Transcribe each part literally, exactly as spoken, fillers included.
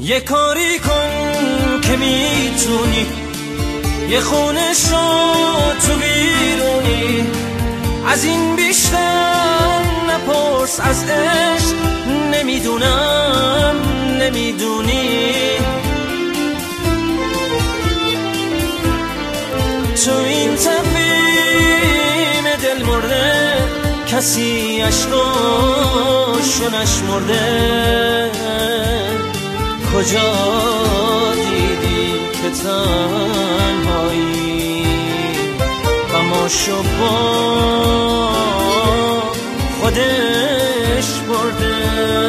یه کاری کن که میتونی، یه خونه شو تو بیرونی، از این بیشتر نپرس از عشق، نمیدونم نمیدونی. تو این تقویم دل مرده کسی عشقاشو نشمرده، کجا دیدی که تنهایی غماشو با خودش برده.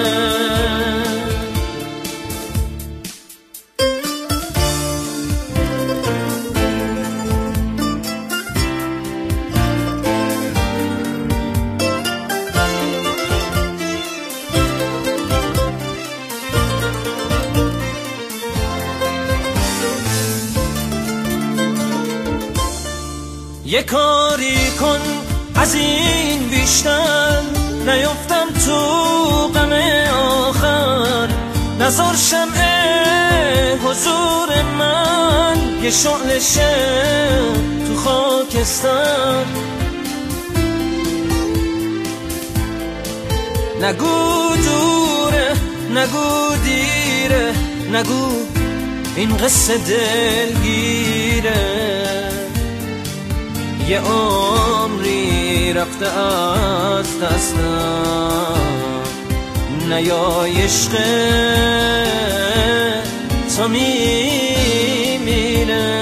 یه کاری کن از این بیشتر نیفتم تو غم آخر، نذار شمع حضور من یه شعله شه تو خاکستر. نگو دوره نگو دیره، نگو این قصه دلگیره، یه عمری رفته از دستم، نیای عشق تو میمیره.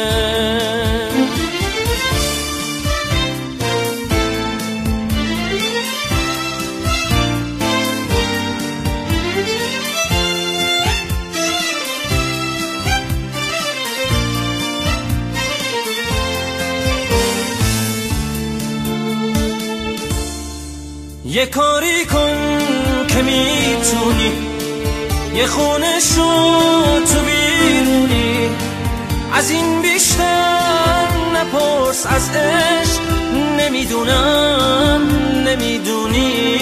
یه کاری کن که میتونی، یه خونه شو تو بیرونی، از این بیشتر نپرس از عشق، نمیدونم نمیدونی.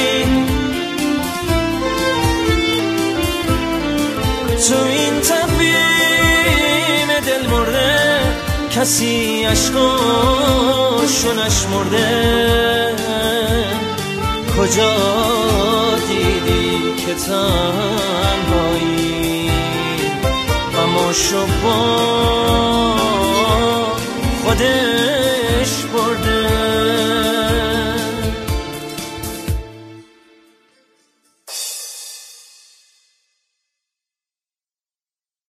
تو این تقویم دل مرده کسی عشقاشو نشمرده، کجا دیدی که تنهایی غماشو با خودت